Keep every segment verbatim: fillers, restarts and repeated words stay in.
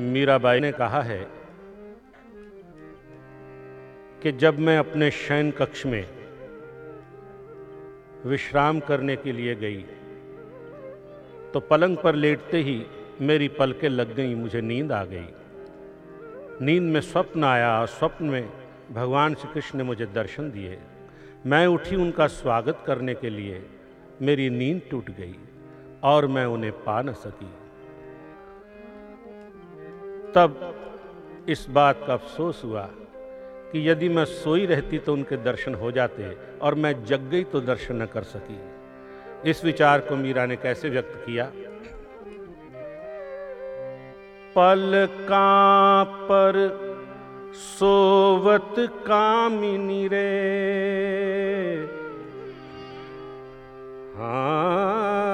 मीराबाई ने कहा है कि जब मैं अपने शयन कक्ष में विश्राम करने के लिए गई तो पलंग पर लेटते ही मेरी पलकें लग गईं, मुझे नींद आ गई। नींद में स्वप्न आया और स्वप्न में भगवान श्री कृष्ण ने मुझे दर्शन दिए। मैं उठी उनका स्वागत करने के लिए, मेरी नींद टूट गई और मैं उन्हें पा न सकी। तब इस बात का अफसोस हुआ कि यदि मैं सोई रहती तो उनके दर्शन हो जाते और मैं जग गई तो दर्शन न कर सकी। इस विचार को मीरा ने कैसे व्यक्त किया? पलकां पर सोवत कामिनी रे, हाँ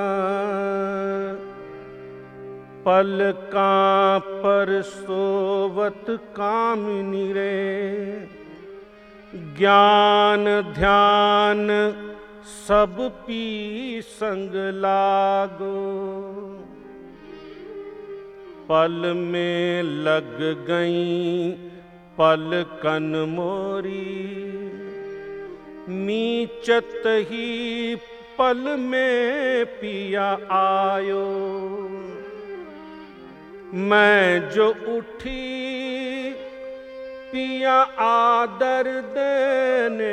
पलकां पर सोवत कामिनी रे, ज्ञान ध्यान सब पी संग लागो, पल में लग गई पलकन मोरी, नीचत ही पल में पिया आयो, मैं जो उठी पिया आदर देने,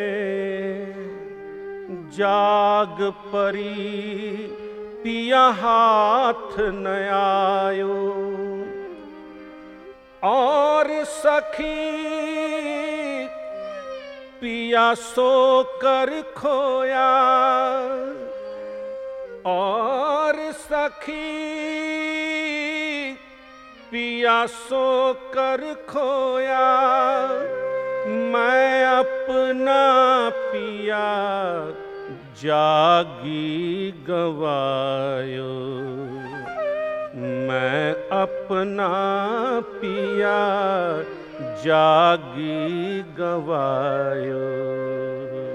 जाग परी पिया हाथ न आयो, और सखी पिया सो कर खोया, और सखी पिया सो कर खोया, मैं अपना पिया जागी गवायो, मैं अपना पिया जागी गवायो।